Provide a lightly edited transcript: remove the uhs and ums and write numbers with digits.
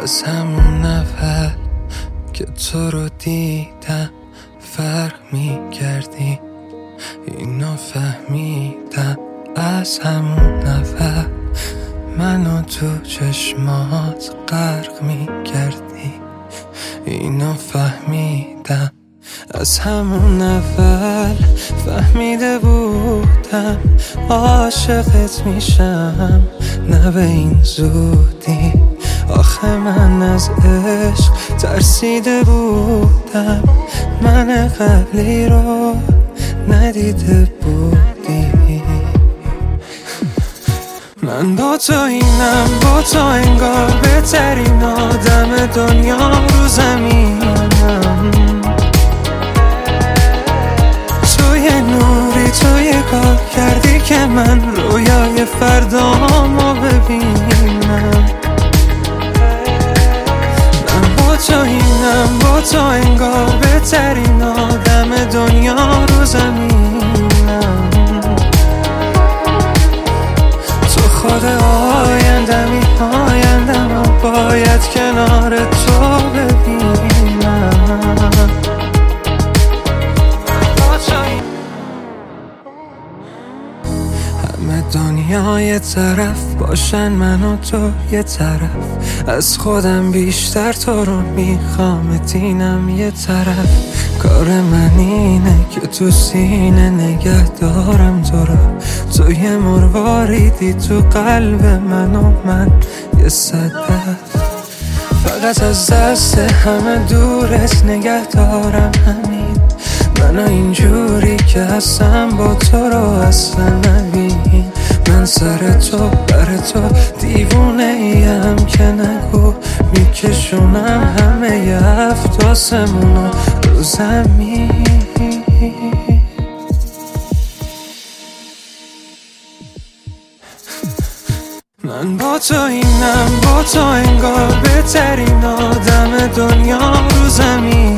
از همون اول که تو رو دیدم فرق می‌کردی، اینو فهمیدم از همون اول منو تو چشمات غرق می‌کردی، اینو فهمیدم از همون اول. فهمیده بودم عاشقت میشم، نه به این زودی. آخه من از عشق ترسیده بودم، من قبلی رو ندیده بودی. من با تو اینم، با تو انگار بهترین آدم دنیا رو زمینم. تو یه نوری، تو یه کار کردی که من رویای فردامو ببینم. من با تو اینم، با تو انگار بهترین آدم دنیا رو زمینم. تو خود آیندمی، آیندم باید کنار تو ببینم. همه دنیا یه طرف باشن، من و تو یه طرف. از خودم بیشتر تو رو میخوام، دینم یه طرف. کار من اینه که تو سینه نگه دارم تو رو. تو یه مرواریدی تو قلب من و من یه صدف. فقط از دست همه دورت نگه دارم، همین منو اینجوری که هستم با تو رو اصلا نبین. من سر تو بر تو دیوونه ایم که نگو، میکشونم همه ی هفت آسمونا رو زمین. من با تو اینم، با تو انگار بهترین آدم دنیا رو زمین.